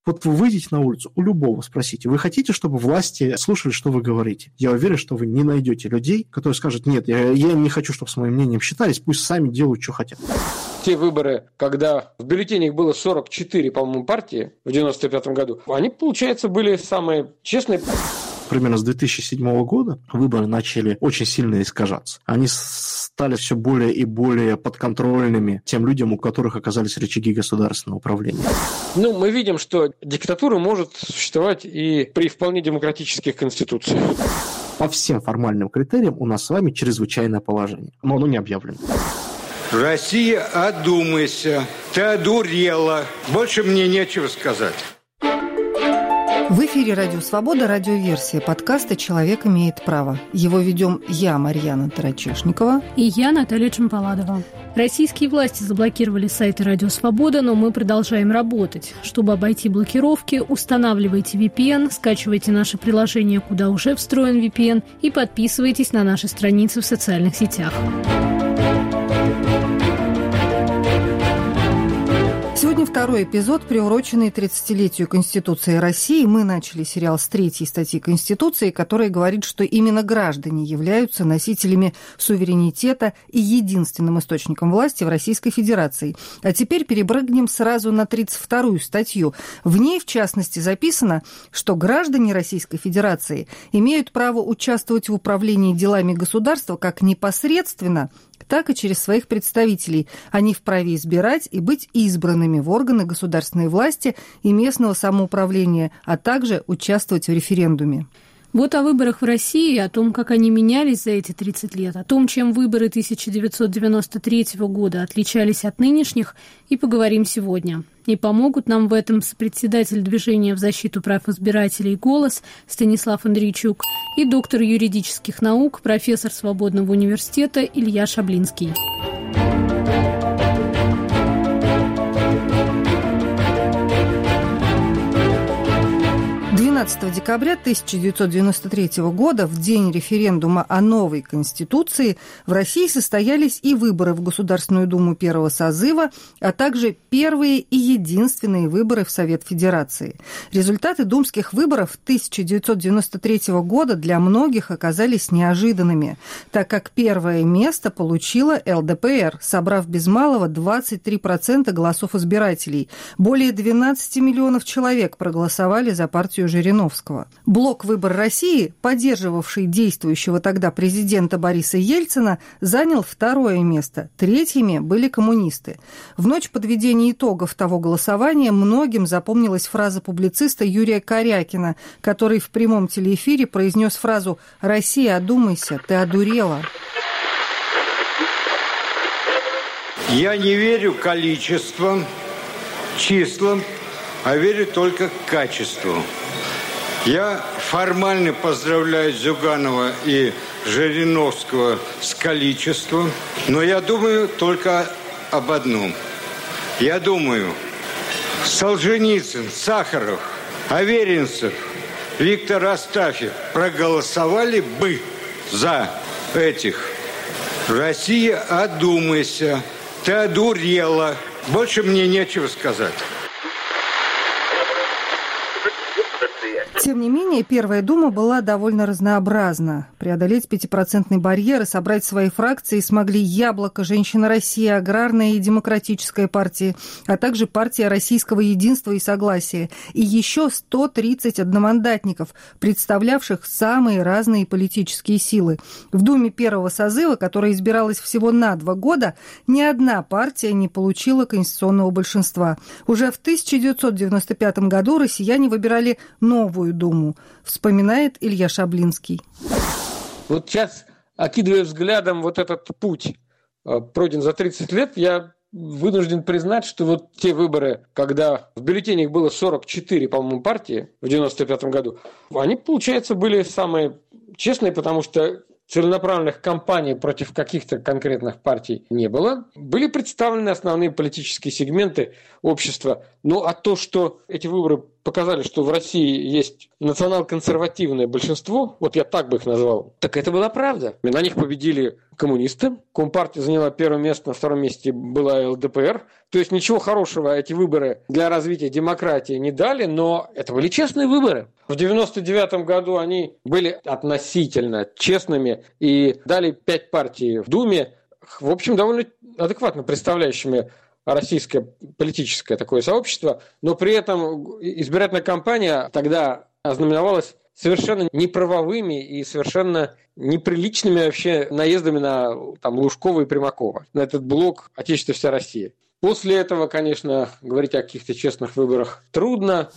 Вот вы выйдете на улицу, у любого спросите, вы хотите, чтобы власти слушали, что вы говорите? Я уверен, что вы не найдете людей, которые скажут, нет, я не хочу, чтобы с моим мнением считались, пусть сами делают, что хотят. Те выборы, когда в бюллетенях было 44, по-моему, партии в 95 году, они, получается, были самые честные. Примерно с 2007 года выборы начали очень сильно искажаться. Они стали все более и более подконтрольными тем людям, у которых оказались рычаги государственного управления. Мы видим, что диктатура может существовать и при вполне демократических конституциях. По всем формальным критериям у нас с вами чрезвычайное положение, но оно не объявлено. Россия, одумайся, ты одурела. Больше мне нечего сказать. В эфире «Радио Свобода», радиоверсия подкаста «Человек имеет право». Его ведем я, Марьяна Тарачешникова. И я, Наталья Чемпаладова. Российские власти заблокировали сайты «Радио Свобода», но мы продолжаем работать. Чтобы обойти блокировки, устанавливайте VPN, скачивайте наше приложение, куда уже встроен VPN, и подписывайтесь на наши страницы в социальных сетях. Сегодня второй эпизод, приуроченный 30-летию Конституции России. Мы начали сериал с 3-й статьи Конституции, которая говорит, что именно граждане являются носителями суверенитета и единственным источником власти в Российской Федерации. А теперь перепрыгнем сразу на 32-ю статью. В ней, в частности, записано, что граждане Российской Федерации имеют право участвовать в управлении делами государства как непосредственно, так и через своих представителей. Они вправе избирать и быть избранными в органы государственной власти и местного самоуправления, а также участвовать в референдуме. Вот о выборах в России, о том, как они менялись за эти 30 лет, о том, чем выборы 1993 года отличались от нынешних, и поговорим сегодня. И помогут нам в этом сопредседатель движения в защиту прав избирателей «Голос» Станислав Андрейчук и доктор юридических наук, профессор Свободного университета Илья Шаблинский. 12 декабря 1993 года, в день референдума о новой Конституции, в России состоялись и выборы в Государственную Думу первого созыва, а также первые и единственные выборы в Совет Федерации. Результаты думских выборов 1993 года для многих оказались неожиданными, так как первое место получила ЛДПР, собрав без малого 23% голосов избирателей. Более 12 миллионов человек проголосовали за партию Жириновского. Блок «Выбор России», поддерживавший действующего тогда президента Бориса Ельцина, занял второе место. Третьими были коммунисты. В ночь подведения итогов того голосования многим запомнилась фраза публициста Юрия Корякина, который в прямом телеэфире произнес фразу «Россия, одумайся, ты одурела». Я не верю количествам, числам, а верю только качеству. Я формально поздравляю Зюганова и Жириновского с количеством, но я думаю только об одном. Я думаю, Солженицын, Сахаров, Аверинцев, Виктор Астафьев проголосовали бы за этих. Россия, одумайся, ты одурела. Больше мне нечего сказать. Тем не менее, Первая Дума была довольно разнообразна. Преодолеть 5% барьер и собрать свои фракции смогли «Яблоко», «Женщина России», Аграрная и Демократическая партии, а также партия Российского единства и согласия, и еще 130 одномандатников, представлявших самые разные политические силы. В Думе первого созыва, которая избиралась всего на 2 года, ни одна партия не получила конституционного большинства. Уже в 1995 году россияне выбирали новую Думу, вспоминает Илья Шаблинский. Вот сейчас, окидывая взглядом вот этот путь, пройден за 30 лет, я вынужден признать, что вот те выборы, когда в бюллетенях было 44, по-моему, партии в 95 году, они, получается, были самые честные, потому что целенаправленных кампаний против каких-то конкретных партий не было. Были представлены основные политические сегменты общества. Ну, а то, что эти выборы показали, что в России есть национал-консервативное большинство, вот я так бы их назвал, так это была правда. На них победили коммунисты, Компартия заняла первое место, на втором месте была ЛДПР. То есть ничего хорошего эти выборы для развития демократии не дали, но это были честные выборы. В 1999 году они были относительно честными и дали 5 партий в Думе, в общем, довольно адекватно представляющими российское политическое такое сообщество, но при этом избирательная кампания тогда ознаменовалась совершенно неправовыми и совершенно неприличными вообще наездами на Лужкова и Примакова, на этот блок «Отечество вся Россия». После этого, конечно, говорить о каких-то честных выборах трудно.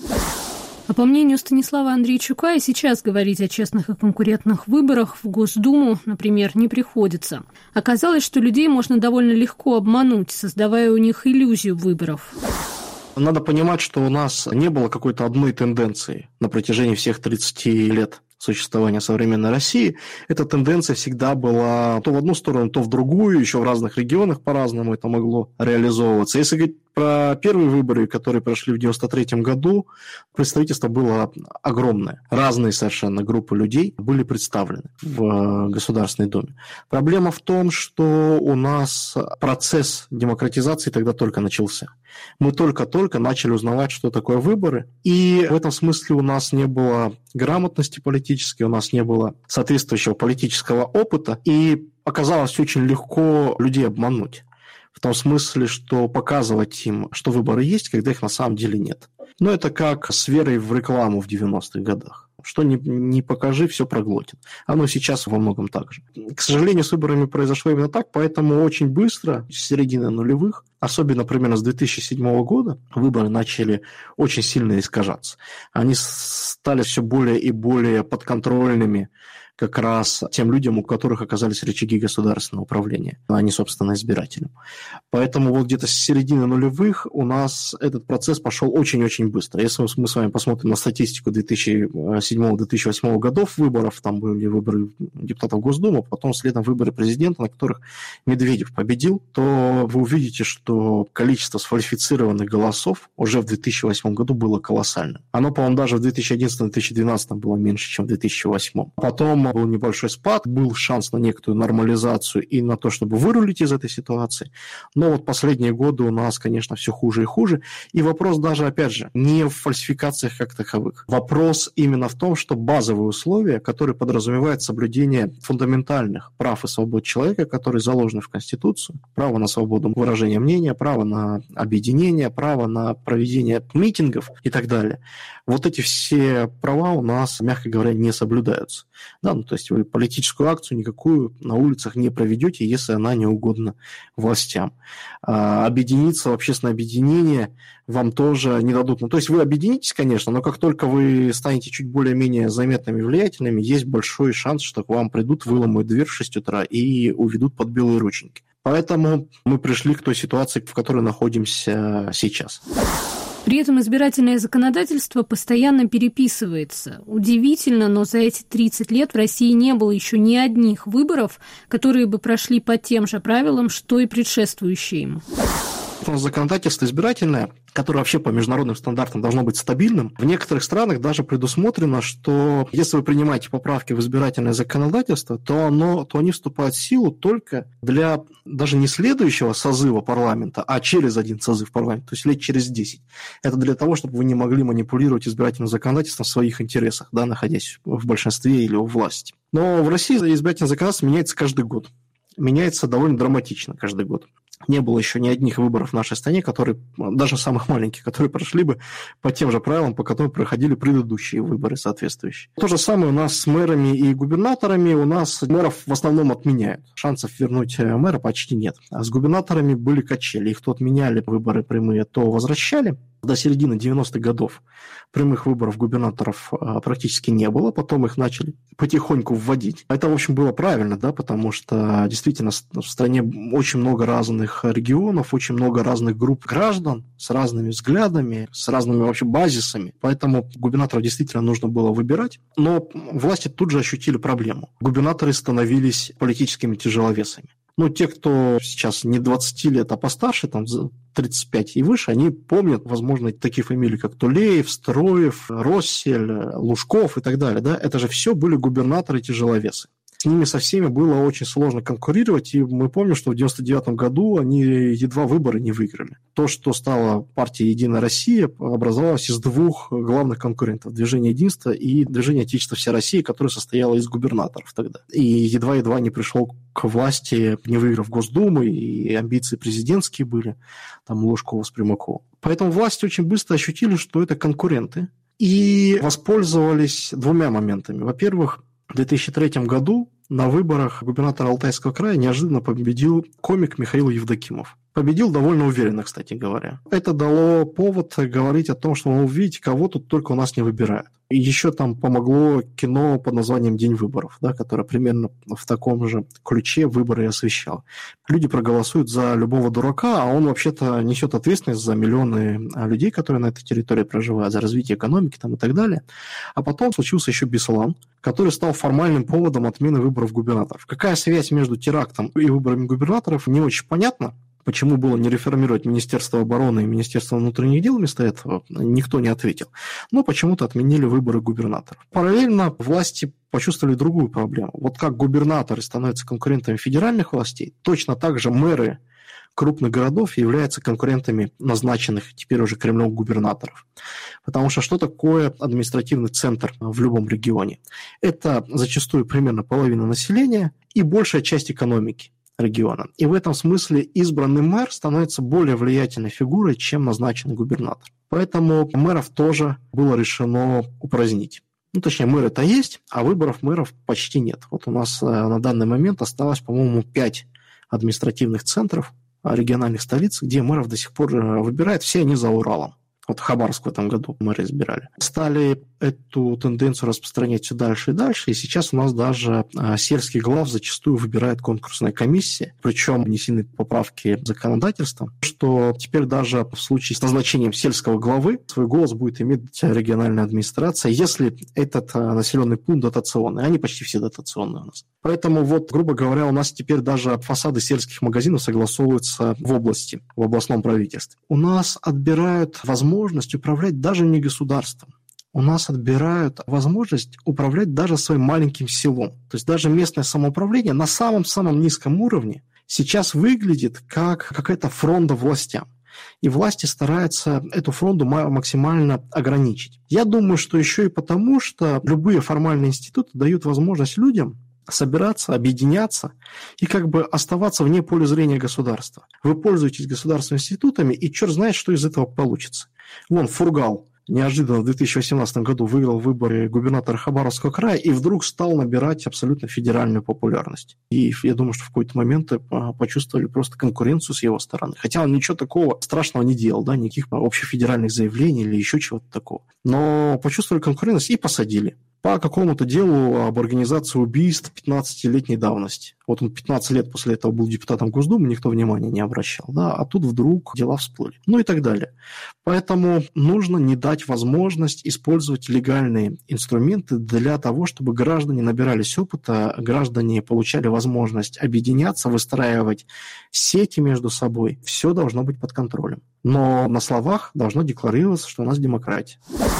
А по мнению Станислава Андрейчука, и сейчас говорить о честных и конкурентных выборах в Госдуму, например, не приходится. Оказалось, что людей можно довольно легко обмануть, создавая у них иллюзию выборов. Надо понимать, что у нас не было какой-то одной тенденции на протяжении всех 30 лет существования современной России. Эта тенденция всегда была то в одну сторону, то в другую, еще в разных регионах по-разному это могло реализовываться. Если говорить про первые выборы, которые прошли в 1993 году, представительство было огромное. Разные совершенно группы людей были представлены в Государственной Думе. Проблема в том, что у нас процесс демократизации тогда только начался. Мы только-только начали узнавать, что такое выборы, и в этом смысле у нас не было грамотности политической, у нас не было соответствующего политического опыта, и оказалось очень легко людей обмануть. В том смысле, что показывать им, что выборы есть, когда их на самом деле нет. Но это как с верой в рекламу в 90-х годах. Что не покажи, все проглотит. Оно сейчас во многом так же. К сожалению, с выборами произошло именно так, поэтому очень быстро, с середины нулевых, особенно примерно с 2007 года, выборы начали очень сильно искажаться. Они стали все более и более подконтрольными как раз тем людям, у которых оказались рычаги государственного управления, а не, собственно, избирателям. Поэтому вот где-то с середины нулевых у нас этот процесс пошел очень-очень быстро. Если мы с вами посмотрим на статистику 2007-2008 годов выборов, там были выборы депутатов Госдумы, потом следом выборы президента, на которых Медведев победил, то вы увидите, что количество сфальсифицированных голосов уже в 2008 году было колоссальным. Оно, по-моему, даже в 2011-2012 было меньше, чем в 2008. Потом был небольшой спад, был шанс на некоторую нормализацию и на то, чтобы вырулить из этой ситуации. Но вот последние годы у нас, конечно, все хуже и хуже. И вопрос даже, опять же, не в фальсификациях как таковых. Вопрос именно в том, что базовые условия, которые подразумевают соблюдение фундаментальных прав и свобод человека, которые заложены в Конституцию, право на свободу выражения мнения, право на объединение, право на проведение митингов и так далее. Вот эти все права у нас, мягко говоря, не соблюдаются. Да, то есть вы политическую акцию никакую на улицах не проведете, если она не угодна властям. Объединиться в общественное объединение вам тоже не дадут. То есть вы объединитесь, конечно, но как только вы станете чуть более-менее заметными и влиятельными, есть большой шанс, что к вам придут, выломают дверь в 6 утра и уведут под белые рученьки. Поэтому мы пришли к той ситуации, в которой находимся сейчас. При этом избирательное законодательство постоянно переписывается. Удивительно, но за эти 30 лет в России не было еще ни одних выборов, которые бы прошли по тем же правилам, что и предшествующие им. Законодательство избирательное, которое вообще по международным стандартам должно быть стабильным, в некоторых странах даже предусмотрено, что если вы принимаете поправки в избирательное законодательство, то они вступают в силу только для даже не следующего созыва парламента, а через один созыв парламента, то есть лет через 10. Это для того, чтобы вы не могли манипулировать избирательным законодательством в своих интересах, да, находясь в большинстве или у власти. Но в России избирательное законодательство меняется каждый год. Меняется довольно драматично каждый год. Не было еще ни одних выборов в нашей стране, которые, даже самых маленьких, которые прошли бы по тем же правилам, по которым проходили предыдущие выборы соответствующие. То же самое у нас с мэрами и губернаторами. У нас мэров в основном отменяют. Шансов вернуть мэра почти нет. А с губернаторами были качели. Их то отменяли выборы прямые, то возвращали. До середины 90-х годов прямых выборов губернаторов практически не было, потом их начали потихоньку вводить. Это, в общем, было правильно, да, потому что действительно в стране очень много разных регионов, очень много разных групп граждан с разными взглядами, с разными вообще базисами, поэтому губернаторов действительно нужно было выбирать, но власти тут же ощутили проблему. Губернаторы становились политическими тяжеловесами. Но те, кто сейчас не 20 лет, а постарше, там 35 и выше, они помнят, возможно, такие фамилии, как Тулеев, Строев, Россель, Лужков и так далее. Да? Это же все были губернаторы-тяжеловесы. С ними со всеми было очень сложно конкурировать, и мы помним, что в 1999 году они едва выборы не выиграли. То, что стала партия «Единая Россия», образовалась из двух главных конкурентов – Движение Единства и Движение Отечества Вся Россия, которое состояло из губернаторов тогда. И едва-едва не пришел к власти, не выиграв Госдумы, и амбиции президентские были, там Ложкова с Примакова. Поэтому власти очень быстро ощутили, что это конкуренты, и воспользовались двумя моментами. Во-первых, в 2003 году на выборах губернатора Алтайского края неожиданно победил комик Михаил Евдокимов. Победил довольно уверенно, кстати говоря. Это дало повод говорить о том, что, вы видите, кого тут только у нас не выбирают. И еще там помогло кино под названием «День выборов», да, которое примерно в таком же ключе выборы и освещало. Люди проголосуют за любого дурака, а он вообще-то несет ответственность за миллионы людей, которые на этой территории проживают, за развитие экономики там, и так далее. А потом случился еще Беслан, который стал формальным поводом отмены выборов губернаторов. Какая связь между терактом и выборами губернаторов, не очень понятно. Почему было не реформировать Министерство обороны и Министерство внутренних дел вместо этого, никто не ответил. Но почему-то отменили выборы губернаторов. Параллельно власти почувствовали другую проблему. Вот как губернаторы становятся конкурентами федеральных властей, точно так же мэры крупных городов являются конкурентами назначенных теперь уже Кремлем губернаторов. Потому что такое административный центр в любом регионе? Это зачастую примерно половина населения и большая часть экономики региона. И в этом смысле избранный мэр становится более влиятельной фигурой, чем назначенный губернатор. Поэтому мэров тоже было решено упразднить. Точнее, мэры-то есть, а выборов мэров почти нет. Вот у нас на данный момент осталось, по-моему, 5 административных центров, региональных столиц, где мэров до сих пор выбирают, все они за Уралом. Вот Хабаровск в этом году мэры избирали. Стали эту тенденцию распространять все дальше и дальше, и сейчас у нас даже сельских глав зачастую выбирает конкурсная комиссия, причем внесены поправки законодательством, что теперь даже в случае с назначением сельского главы свой голос будет иметь региональная администрация, если этот населенный пункт дотационный. Они почти все дотационные у нас. Поэтому, грубо говоря, у нас теперь даже фасады сельских магазинов согласовываются в области, в областном правительстве. У нас отбирают возможность управлять даже не государством. У нас отбирают возможность управлять даже своим маленьким селом. То есть даже местное самоуправление на самом-самом низком уровне сейчас выглядит как какая-то фронта властям. И власти стараются эту фронту максимально ограничить. Я думаю, что еще и потому, что любые формальные институты дают возможность людям собираться, объединяться и оставаться вне поля зрения государства. Вы пользуетесь государственными институтами, и черт знает, что из этого получится. Фургал неожиданно в 2018 году выиграл выборы губернатора Хабаровского края и вдруг стал набирать абсолютно федеральную популярность. И я думаю, что в какой-то момент почувствовали просто конкуренцию с его стороны. Хотя он ничего такого страшного не делал, да, никаких общефедеральных заявлений или еще чего-то такого. Но почувствовали конкуренцию и посадили. По какому-то делу об организации убийств 15-летней давности. Он 15 лет после этого был депутатом Госдумы, никто внимания не обращал. Да, а тут вдруг дела всплыли. И так далее. Поэтому нужно не дать возможность использовать легальные инструменты для того, чтобы граждане набирались опыта, граждане получали возможность объединяться, выстраивать сети между собой. Все должно быть под контролем. Но на словах должно декларироваться, что у нас демократия.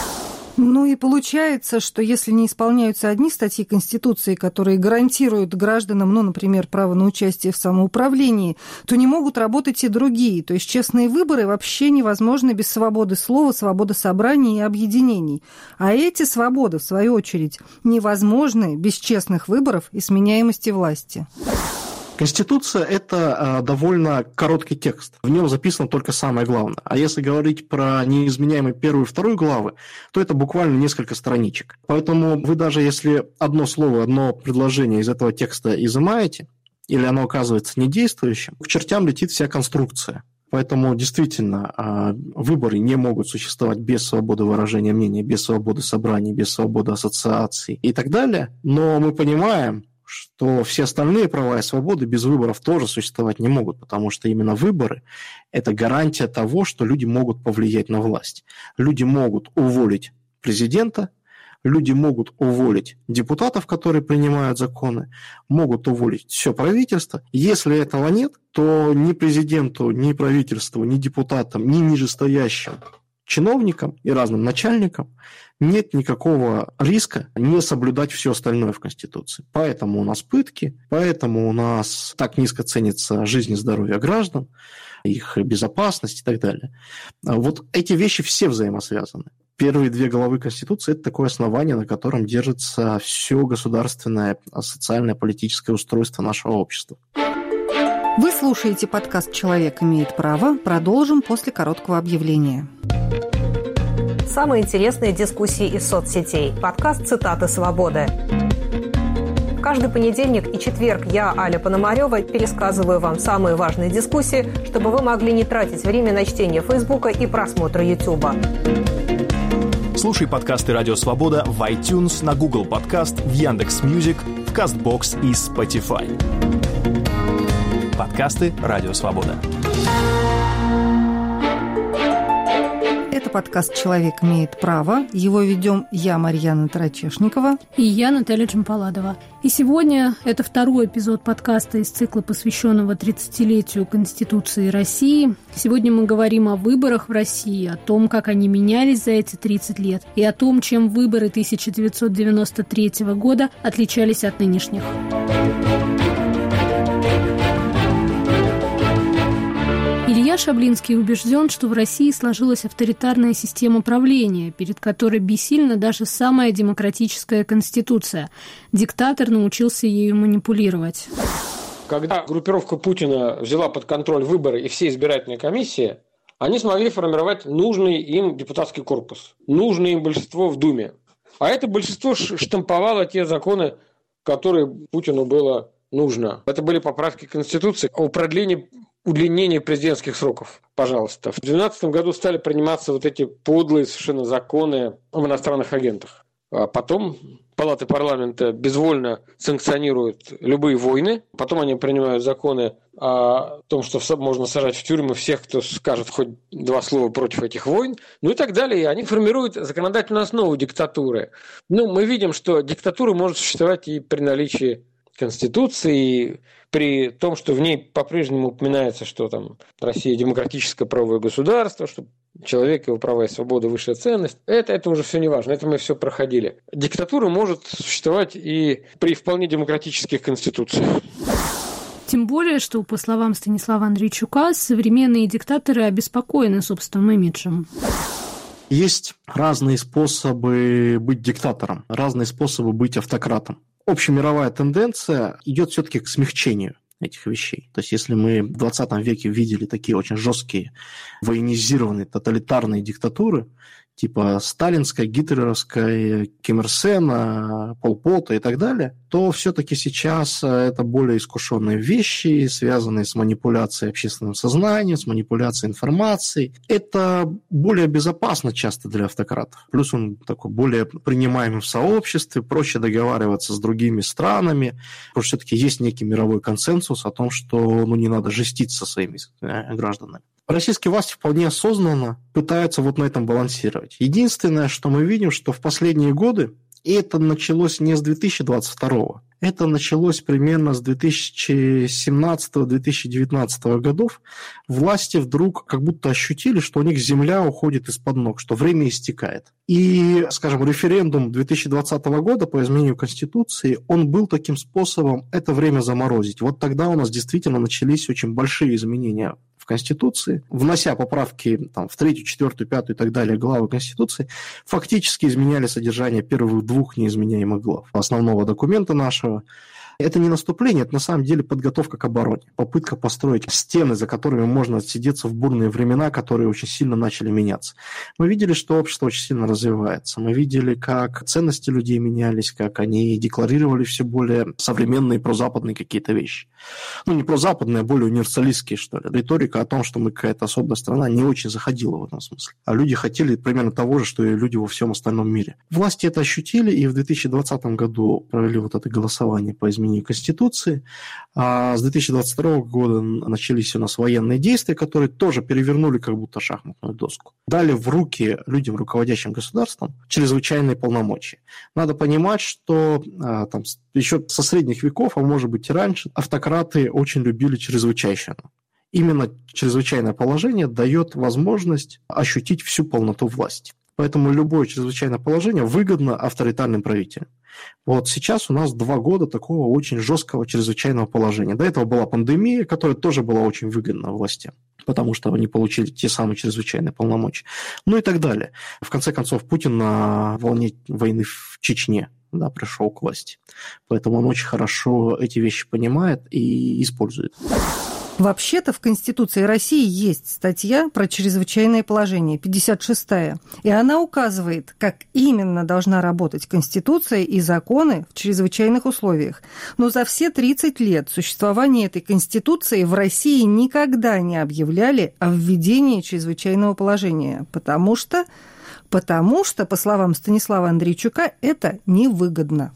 И получается, что если не исполняются одни статьи Конституции, которые гарантируют гражданам, например, право на участие в самоуправлении, то не могут работать и другие. То есть честные выборы вообще невозможны без свободы слова, свободы собраний и объединений. А эти свободы, в свою очередь, невозможны без честных выборов и сменяемости власти. Конституция – это довольно короткий текст. В нем записано только самое главное. А если говорить про неизменяемые 1 и 2 главы, то это буквально несколько страничек. Поэтому вы даже если одно слово, одно предложение из этого текста изымаете, или оно оказывается недействующим, к чертям летит вся конструкция. Поэтому действительно выборы не могут существовать без свободы выражения мнения, без свободы собраний, без свободы ассоциаций и так далее. Но мы понимаем, что все остальные права и свободы без выборов тоже существовать не могут, потому что именно выборы – это гарантия того, что люди могут повлиять на власть. Люди могут уволить президента, Люди могут уволить депутатов, которые принимают законы, могут уволить все правительство. Если этого нет, то ни президенту, ни правительству, ни депутатам, ни нижестоящим чиновникам и разным начальникам нет никакого риска не соблюдать все остальное в Конституции. Поэтому у нас пытки, поэтому у нас так низко ценится жизнь и здоровье граждан, их безопасность и так далее. Вот эти вещи все взаимосвязаны. Первые две главы Конституции – это такое основание, на котором держится все государственное, социальное, политическое устройство нашего общества. Вы слушаете подкаст «Человек имеет право». Продолжим после короткого объявления. Самые интересные дискуссии из соцсетей. Подкаст «Цитаты свободы». Каждый понедельник и четверг я, Аля Пономарева, пересказываю вам самые важные дискуссии, чтобы вы могли не тратить время на чтение Фейсбука и просмотр Ютуба. Слушай подкасты «Радио Свобода» в iTunes, на Google Подкаст, в Яндекс.Мьюзик, в Castbox и Spotify. Подкасты «Радио Свобода». Это подкаст «Человек имеет право». Его ведем я, Марьяна Тарачешникова. И я, Наталья Джампаладова. И сегодня это второй эпизод подкаста из цикла, посвященного 30-летию Конституции России. Сегодня мы говорим о выборах в России, о том, как они менялись за эти 30 лет, и о том, чем выборы 1993 года отличались от нынешних. Илья Шаблинский убежден, что в России сложилась авторитарная система правления, перед которой бессильна даже самая демократическая конституция. Диктатор научился ею манипулировать. Когда группировка Путина взяла под контроль выборы и все избирательные комиссии, они смогли формировать нужный им депутатский корпус, нужное им большинство в Думе. А это большинство штамповало те законы, которые Путину было нужно. Это были поправки к Конституции о продлении удлинение президентских сроков, пожалуйста. В 2012 году стали приниматься вот эти подлые совершенно законы об иностранных агентах. А потом палаты парламента безвольно санкционируют любые войны. Потом они принимают законы о том, что можно сажать в тюрьмы всех, кто скажет хоть два слова против этих войн. Ну и так далее. И они формируют законодательную основу диктатуры. Мы видим, что диктатура может существовать и при наличии Конституции, при том, что в ней по-прежнему упоминается, что там Россия демократическое правовое государство, что человек, его права и свобода – высшая ценность. Это уже все не важно, это мы все проходили. Диктатура может существовать и при вполне демократических конституциях. Тем более, что, по словам Станислава Андрейчука, современные диктаторы обеспокоены собственным имиджем. Есть разные способы быть диктатором, разные способы быть автократом. Общемировая тенденция идет все-таки к смягчению этих вещей. То есть, если мы в 20 веке видели такие очень жесткие, военизированные, тоталитарные диктатуры, типа сталинской, гитлеровской, Ким Ир Сена, Пол Пота и так далее, то все-таки сейчас это более искушенные вещи, связанные с манипуляцией общественным сознанием, с манипуляцией информацией. Это более безопасно часто для автократов. Плюс он такой более принимаемый в сообществе, проще договариваться с другими странами, потому что все-таки есть некий мировой консенсус о том, что не надо жестить со своими гражданами. Российские власти вполне осознанно пытаются вот на этом балансировать. Единственное, что мы видим, что в последние годы, и это началось не с 2022, это началось примерно с 2017-2019 годов, власти вдруг как будто ощутили, что у них земля уходит из-под ног, что время истекает. И, скажем, референдум 2020 года по изменению Конституции, он был таким способом это время заморозить. Вот тогда у нас действительно начались очень большие изменения в Конституции, внося поправки в 3, 4, 5 и так далее главы Конституции, фактически изменяли содержание первых двух неизменяемых глав основного документа нашего. Это не наступление, это на самом деле подготовка к обороне, попытка построить стены, за которыми можно отсидеться в бурные времена, которые очень сильно начали меняться. Мы видели, что общество очень сильно развивается. Мы видели, как ценности людей менялись, как они декларировали все более современные прозападные какие-то вещи. Не прозападные, а более универсалистские, что ли. Риторика о том, что мы какая-то особая страна, не очень заходила в этом смысле. А люди хотели примерно того же, что и люди во всем остальном мире. Власти это ощутили, и в 2020 году провели вот это голосование по изменению изменению Конституции. А с 2022 года начались у нас военные действия, которые тоже перевернули как будто шахматную доску. Дали в руки людям, руководящим государством, чрезвычайные полномочия. Надо понимать, что там, еще со средних веков, а может быть и раньше, автократы очень любили чрезвычайщину. Именно чрезвычайное положение дает возможность ощутить всю полноту власти. Поэтому любое чрезвычайное положение выгодно авторитарным правителям. Вот сейчас у нас 2 года такого очень жесткого чрезвычайного положения. До этого была пандемия, которая тоже была очень выгодна властям, потому что они получили те самые чрезвычайные полномочия. Ну и так далее. В конце концов, Путин на волне войны в Чечне пришел к власти. Поэтому он очень хорошо эти вещи понимает и использует. Вообще-то в Конституции России есть статья про чрезвычайное положение, 56-я, и она указывает, как именно должна работать Конституция и законы в чрезвычайных условиях. Но за все 30 лет существования этой Конституции в России никогда не объявляли о введении чрезвычайного положения, потому что, по словам Станислава Андрейчука, это невыгодно.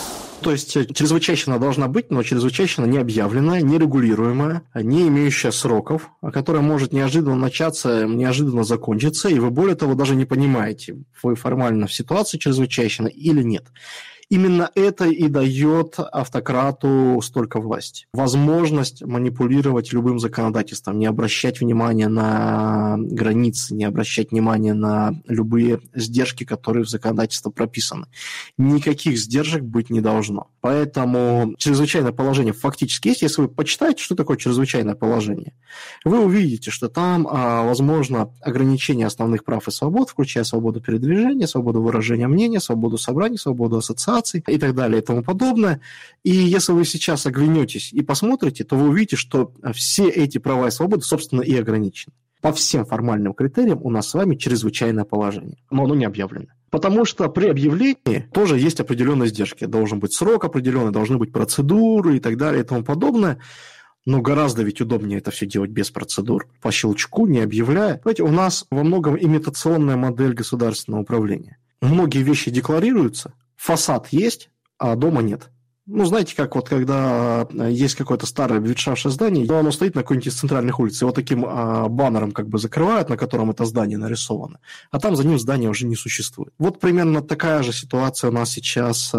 То есть чрезвычайщина должна быть, но чрезвычайщина не объявленная, не регулируемая, не имеющая сроков, которая может неожиданно начаться, неожиданно закончиться, и вы, более того, даже не понимаете, вы формально в ситуации чрезвычайщины или нет. Именно это и дает автократу столько власти. Возможность манипулировать любым законодательством, не обращать внимания на границы, не обращать внимания на любые сдержки, которые в законодательстве прописаны. Никаких сдержек быть не должно. Поэтому чрезвычайное положение фактически есть. Если вы почитаете, что такое чрезвычайное положение, вы увидите, что там возможно ограничение основных прав и свобод, включая свободу передвижения, свободу выражения мнения, свободу собраний, свободу ассоциаций и так далее и тому подобное. И если вы сейчас оглянетесь и посмотрите, то вы увидите, что все эти права и свободы, собственно, и ограничены. По всем формальным критериям у нас с вами чрезвычайное положение, но оно не объявлено. Потому что при объявлении тоже есть определенные сдержки. Должен быть срок определенный, должны быть процедуры и так далее и тому подобное. Но гораздо ведь удобнее это все делать без процедур, по щелчку, не объявляя. Знаете, у нас во многом имитационная модель государственного управления. Многие вещи декларируются, фасад есть, а дома нет. Ну, знаете, как вот когда есть какое-то старое ветшавшее здание, но оно стоит на какой-нибудь из центральных улиц, и вот таким баннером как бы закрывают, на котором это здание нарисовано, а там за ним здание уже не существует. Вот примерно такая же ситуация у нас сейчас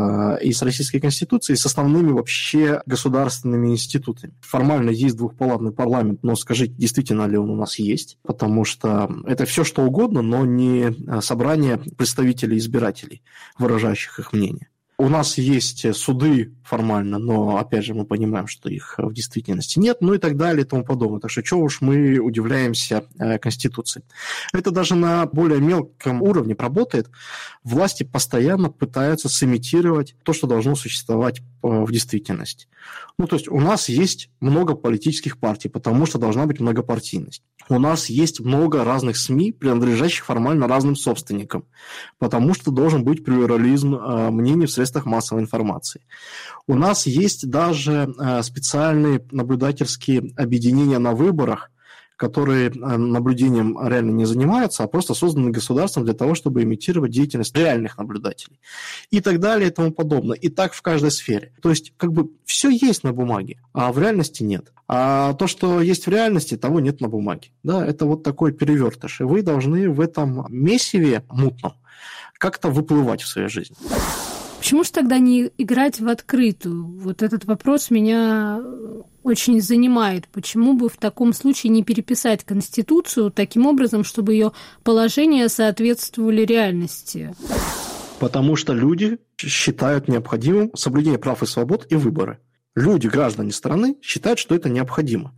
и с Российской Конституцией, и с основными вообще государственными институтами. Формально есть двухпалатный парламент, но скажите, действительно ли он у нас есть? Потому что это все что угодно, но не собрание представителей избирателей, выражающих их мнение. У нас есть суды формально, но, опять же, мы понимаем, что их в действительности нет, ну и так далее и тому подобное. Так что чего уж мы удивляемся Конституции. Это даже на более мелком уровне работает. Власти постоянно пытаются сымитировать то, что должно существовать в действительности. Ну, то есть у нас есть много политических партий, потому что должна быть многопартийность. У нас есть много разных СМИ, принадлежащих формально разным собственникам, потому что должен быть плюрализм мнений в средствах массовой информации. У нас есть даже специальные наблюдательские объединения на выборах, которые наблюдением реально не занимаются, а просто созданы государством для того, чтобы имитировать деятельность реальных наблюдателей. И так далее и тому подобное. И так в каждой сфере. То есть как бы все есть на бумаге, а в реальности нет. А то, что есть в реальности, того нет на бумаге. Да, это вот такой перевертыш. И вы должны в этом месиве мутном как-то выплывать в своей жизни. Почему же тогда не играть в открытую? Вот этот вопрос меня очень занимает. Почему бы в таком случае не переписать Конституцию таким образом, чтобы ее положения соответствовали реальности? Потому что люди считают необходимым соблюдение прав и свобод и выборы. Люди, граждане страны, считают, что это необходимо.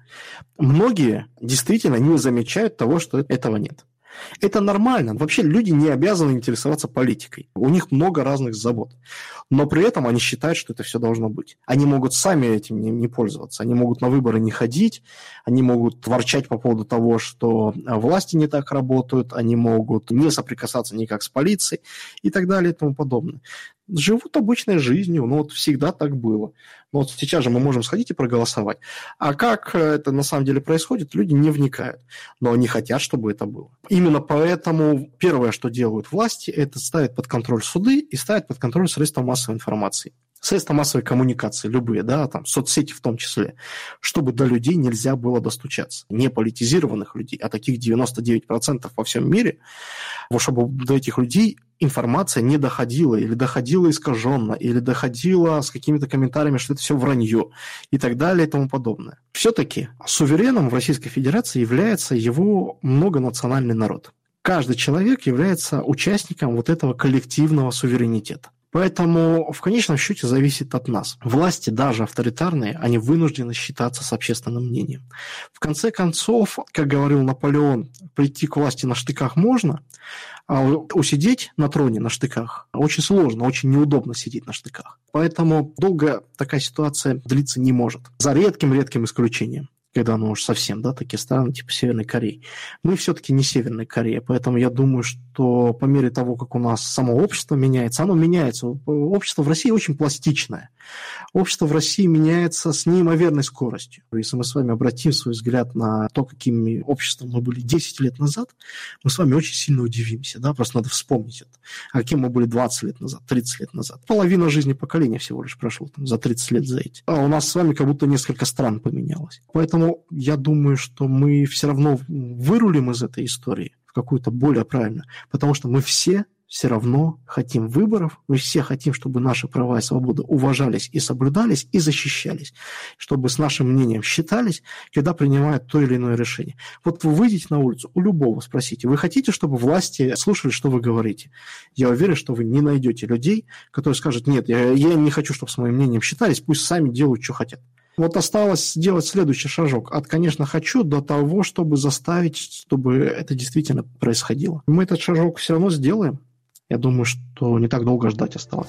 Многие действительно не замечают того, что этого нет. Это нормально. Вообще люди не обязаны интересоваться политикой. У них много разных забот. Но при этом они считают, что это все должно быть. Они могут сами этим не пользоваться. Они могут на выборы не ходить. Они могут ворчать по поводу того, что власти не так работают. Они могут не соприкасаться никак с полицией и так далее и тому подобное. Живут обычной жизнью, но вот всегда так было. Но вот сейчас же мы можем сходить и проголосовать. А как это на самом деле происходит, люди не вникают. Но они хотят, чтобы это было. Именно поэтому первое, что делают власти, это ставят под контроль суды и ставят под контроль средства массовой информации. средства массовой коммуникации, любые, да, там, соцсети в том числе, чтобы до людей нельзя было достучаться. Не политизированных людей, а таких 99% во всем мире, чтобы до этих людей информация не доходила, или доходила искаженно, или доходила с какими-то комментариями, что это все вранье, и так далее, и тому подобное. Все-таки сувереном в Российской Федерации является его многонациональный народ. Каждый человек является участником вот этого коллективного суверенитета. Поэтому в конечном счете зависит от нас. Власти, даже авторитарные, они вынуждены считаться с общественным мнением. В конце концов, как говорил Наполеон, прийти к власти на штыках можно, а усидеть на троне на штыках очень сложно, очень неудобно сидеть на штыках. Поэтому долго такая ситуация длиться не может. За редким исключением. Когда оно уж совсем, да, такие страны типа Северной Кореи. Мы все-таки не Северная Корея, поэтому я думаю, что по мере того, как у нас само общество меняется, оно меняется. Общество в России очень пластичное. Общество в России меняется с неимоверной скоростью. Если мы с вами обратим свой взгляд на то, каким обществом мы были 10 лет назад, мы с вами очень сильно удивимся, да, просто надо вспомнить это. А каким мы были 20 лет назад, 30 лет назад. Половина жизни поколения всего лишь прошло там, за 30 лет за эти. А у нас с вами как будто несколько стран поменялось. Поэтому я думаю, что мы все равно вырулим из этой истории в какую-то более правильную, потому что мы все равно хотим выборов, мы все хотим, чтобы наши права и свободы уважались и соблюдались и защищались, чтобы с нашим мнением считались, когда принимают то или иное решение. Вот вы выйдете на улицу, у любого спросите, вы хотите, чтобы власти слушали, что вы говорите? Я уверен, что вы не найдете людей, которые скажут, нет, я не хочу, чтобы с моим мнением считались, пусть сами делают, что хотят. Вот осталось сделать следующий шажок. От «конечно хочу» до того, чтобы заставить, чтобы это действительно происходило. Мы этот шажок все равно сделаем. Я думаю, что не так долго ждать осталось.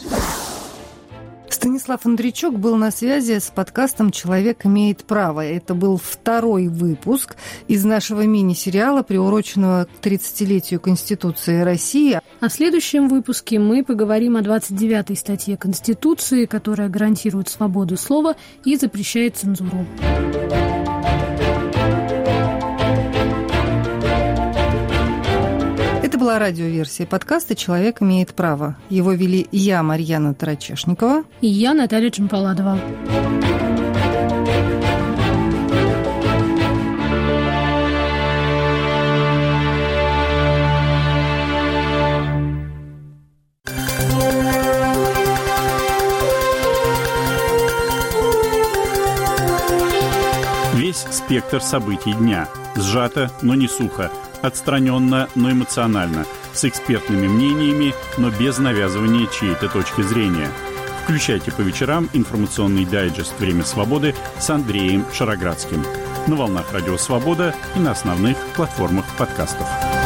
Станислав Андрейчук был на связи с подкастом «Человек имеет право». Это был второй выпуск из нашего мини-сериала, приуроченного к 30-летию Конституции России. А в следующем выпуске мы поговорим о 29-й статье Конституции, которая гарантирует свободу слова и запрещает цензуру. Это была радиоверсия подкаста «Человек имеет право». Его вели я, Марьяна Тарачешникова. И я, Наталья Чемпаладова. Весь спектр событий дня. Сжато, но не сухо. Отстраненно, но эмоционально. С экспертными мнениями, но без навязывания чьей-то точки зрения. Включайте по вечерам информационный дайджест «Время свободы» с Андреем Шароградским. На волнах Радио Свобода и на основных платформах подкастов.